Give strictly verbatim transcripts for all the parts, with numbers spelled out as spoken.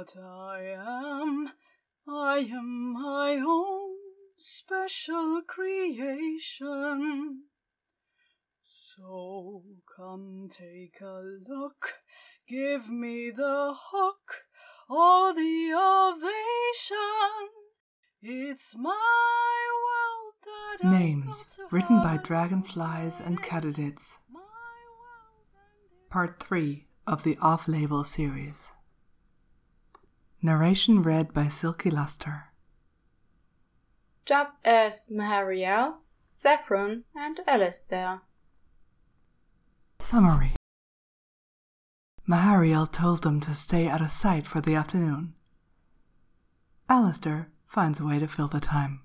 what I am. I am my own special creation. So come take a look, give me the hook or the ovation. It's my world that Names, written by dragonflies and katydids. Part three of the Off-Label series. Narration read by Silky Luster. Job as Mahariel, Zevran, and Alistair. Summary. Mahariel told them to stay out of sight for the afternoon. Alistair finds a way to fill the time.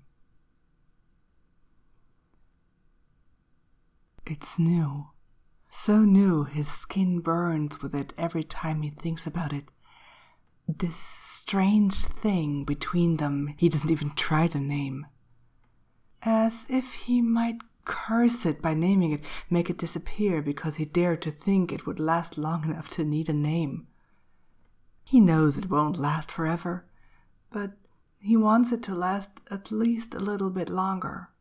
It's new. So new his skin burns with it every time he thinks about it. This strange thing between them he doesn't even try to name. As if he might curse it by naming it, make it disappear because he dared to think it would last long enough to need a name. He knows it won't last forever, but he wants it to last at least a little bit longer.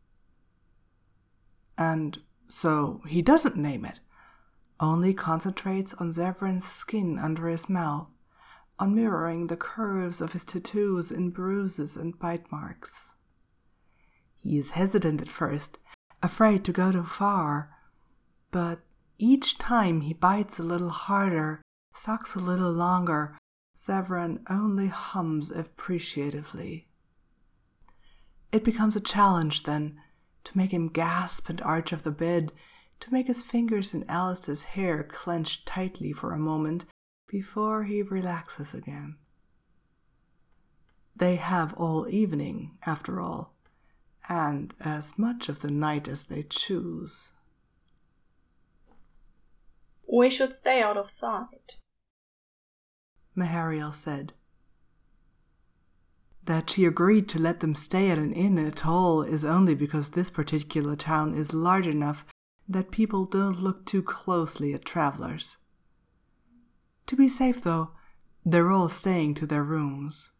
And so he doesn't name it, only concentrates on Zevran's skin under his mouth, on mirroring the curves of his tattoos in bruises and bite marks. He is hesitant at first, afraid to go too far, but each time he bites a little harder, sucks a little longer, Zevran only hums appreciatively. It becomes a challenge then, to make him gasp and arch off the bed, to make his fingers in Alistair's hair clench tightly for a moment before he relaxes again. They have all evening, after all, and as much of the night as they choose. We should stay out of sight, Mahariel said. That she agreed to let them stay at an inn at all is only because this particular town is large enough that people don't look too closely at travelers. To be safe, though, they're all staying to their rooms.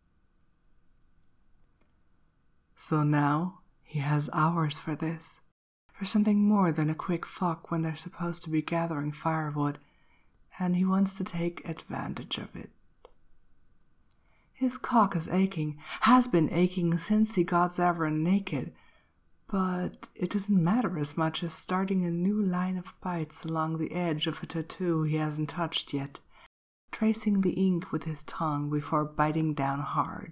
So now he has hours for this, for something more than a quick fuck when they're supposed to be gathering firewood, and he wants to take advantage of it. His cock is aching, has been aching since he got Zevran naked, but it doesn't matter as much as starting a new line of bites along the edge of a tattoo he hasn't touched yet, tracing the ink with his tongue before biting down hard.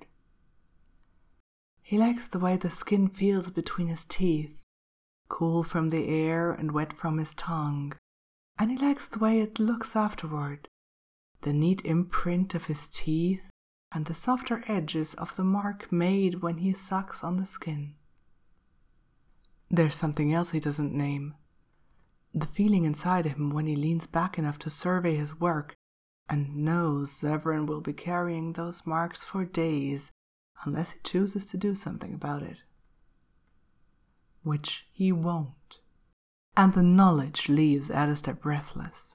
He likes the way the skin feels between his teeth, cool from the air and wet from his tongue, and he likes the way it looks afterward, the neat imprint of his teeth and the softer edges of the mark made when he sucks on the skin. There's something else he doesn't name. The feeling inside him when he leans back enough to survey his work and knows Zevran will be carrying those marks for days unless he chooses to do something about it. Which he won't. And the knowledge leaves Alistair breathless.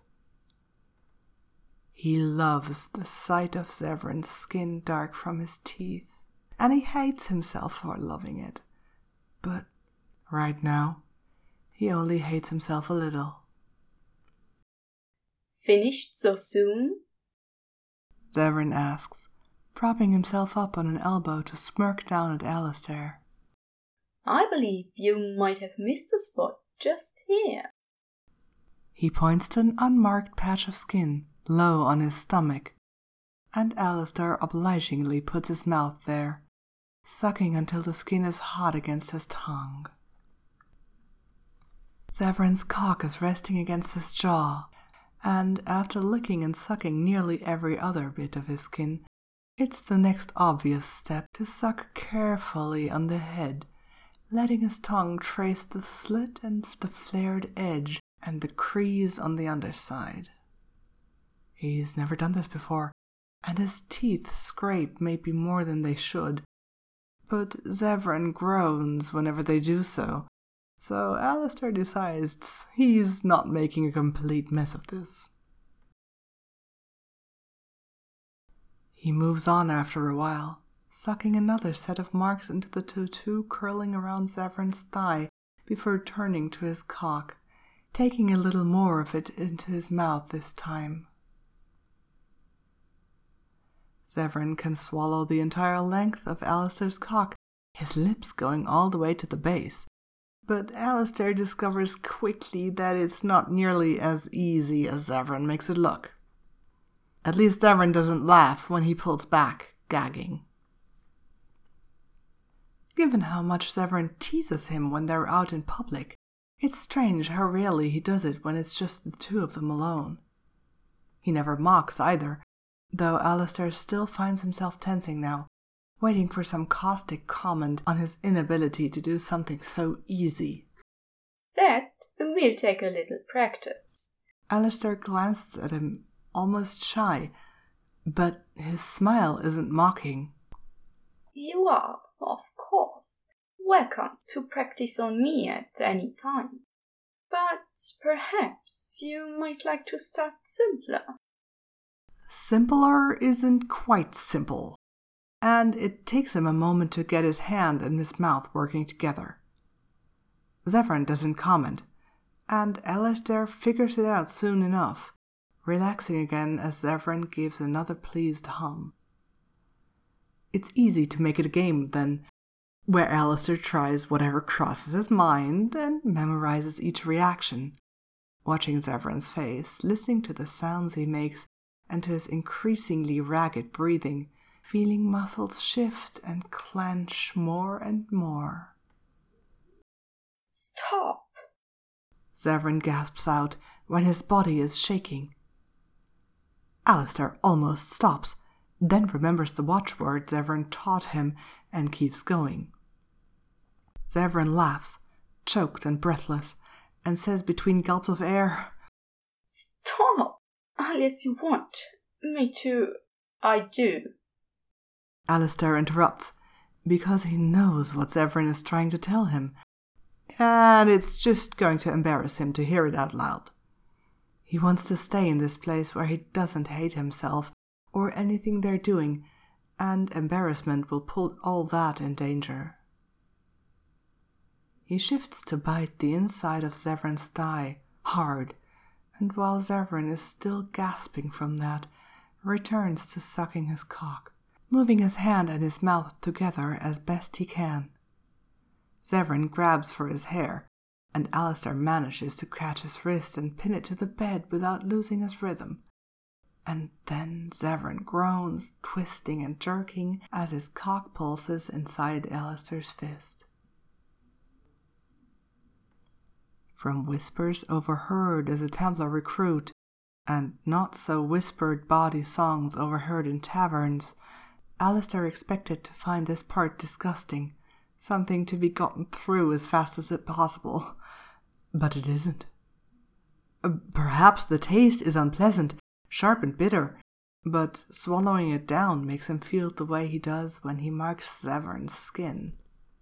He loves the sight of Zevran's skin dark from his teeth, and he hates himself for loving it. But right now, he only hates himself a little. Finished so soon? Zevran asks, propping himself up on an elbow to smirk down at Alistair. I believe you might have missed a spot just here. He points to an unmarked patch of skin low on his stomach, and Alistair obligingly puts his mouth there, sucking until the skin is hot against his tongue. Zevran's cock is resting against his jaw, and after licking and sucking nearly every other bit of his skin, it's the next obvious step to suck carefully on the head, letting his tongue trace the slit and the flared edge and the crease on the underside. He's never done this before, and his teeth scrape maybe more than they should, but Zevran groans whenever they do so, so Alistair decides he's not making a complete mess of this. He moves on after a while, sucking another set of marks into the tattoo curling around Zevran's thigh before turning to his cock, taking a little more of it into his mouth this time. Zevran can swallow the entire length of Alistair's cock, his lips going all the way to the base. But Alistair discovers quickly that it's not nearly as easy as Zevran makes it look. At least Zevran doesn't laugh when he pulls back, gagging. Given how much Zevran teases him when they're out in public, it's strange how rarely he does it when it's just the two of them alone. He never mocks either, though Alistair still finds himself tensing now, waiting for some caustic comment on his inability to do something so easy. That will take a little practice. Alistair glances at him, almost shy, but his smile isn't mocking. You are, of course, welcome to practice on me at any time. But perhaps you might like to start simpler. Simpler isn't quite simple, and it takes him a moment to get his hand and his mouth working together. Zevran doesn't comment, and Alistair figures it out soon enough, relaxing again as Zevran gives another pleased hum. It's easy to make it a game, then, where Alistair tries whatever crosses his mind and memorizes each reaction, watching Zevran's face, listening to the sounds he makes and to his increasingly ragged breathing, feeling muscles shift and clench more and more. Stop! Zevran gasps out when his body is shaking. Alistair almost stops, then remembers the watchword Zevran taught him and keeps going. Zevran laughs, choked and breathless, and says between gulps of air, Stop! Unless you want me to, I do. Alistair interrupts, because he knows what Zevran is trying to tell him, and it's just going to embarrass him to hear it out loud. He wants to stay in this place where he doesn't hate himself or anything they're doing, and embarrassment will put all that in danger. He shifts to bite the inside of Zevran's thigh, hard, and while Zevran is still gasping from that, returns to sucking his cock, moving his hand and his mouth together as best he can. Zevran grabs for his hair, and Alistair manages to catch his wrist and pin it to the bed without losing his rhythm. And then Zevran groans, twisting and jerking as his cock pulses inside Alistair's fist. From whispers overheard as a Templar recruit, and not-so-whispered bawdy songs overheard in taverns, Alistair expected to find this part disgusting, something to be gotten through as fast as it possible. But it isn't. Perhaps the taste is unpleasant, sharp and bitter, but swallowing it down makes him feel the way he does when he marks Zevran's skin.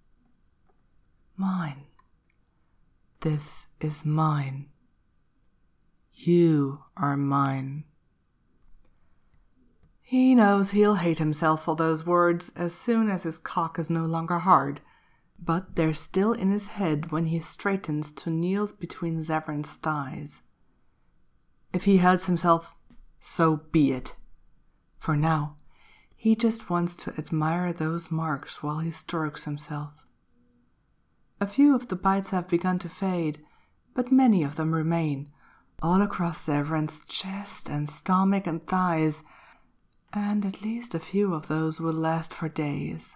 Mine. This is mine. You are mine. He knows he'll hate himself for those words as soon as his cock is no longer hard, but they're still in his head when he straightens to kneel between Zevran's thighs. If he hurts himself, so be it. For now, he just wants to admire those marks while he strokes himself. A few of the bites have begun to fade, but many of them remain, all across Zevran's chest and stomach and thighs, and at least a few of those will last for days.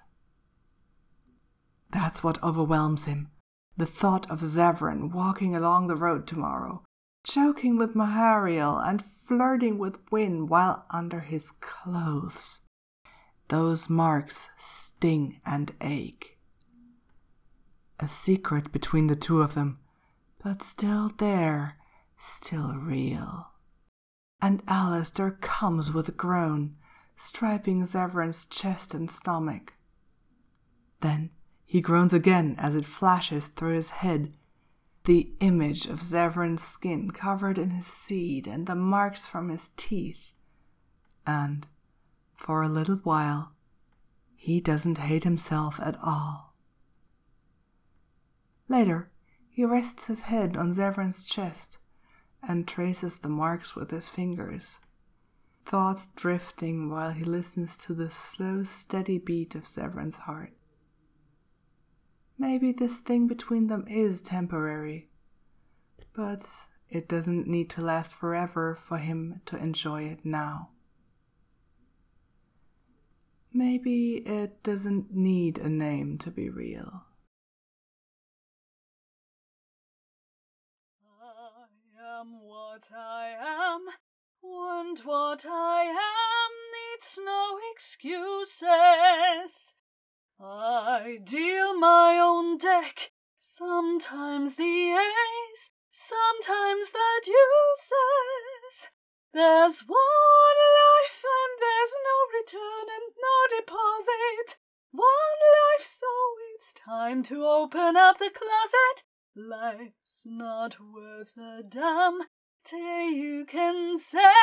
That's what overwhelms him, the thought of Zevran walking along the road tomorrow, joking with Mahariel and flirting with Wynne while under his clothes. Those marks sting and ache. A secret between the two of them, but still there, still real. And Alistair comes with a groan, striping Zevran's chest and stomach. Then he groans again as it flashes through his head, the image of Zevran's skin covered in his seed and the marks from his teeth. And, For a little while, he doesn't hate himself at all. Later, he rests his head on Zevran's chest and traces the marks with his fingers, thoughts drifting while he listens to the slow, steady beat of Zevran's heart. Maybe this thing between them is temporary, but it doesn't need to last forever for him to enjoy it now. Maybe it doesn't need a name to be real. I am what I am, and what I am needs no excuses. I deal my own deck, sometimes the ace, sometimes the deuces. There's one life and there's no return and no deposit. One life, so it's time to open up the closet. Life's not worth a damn till you can say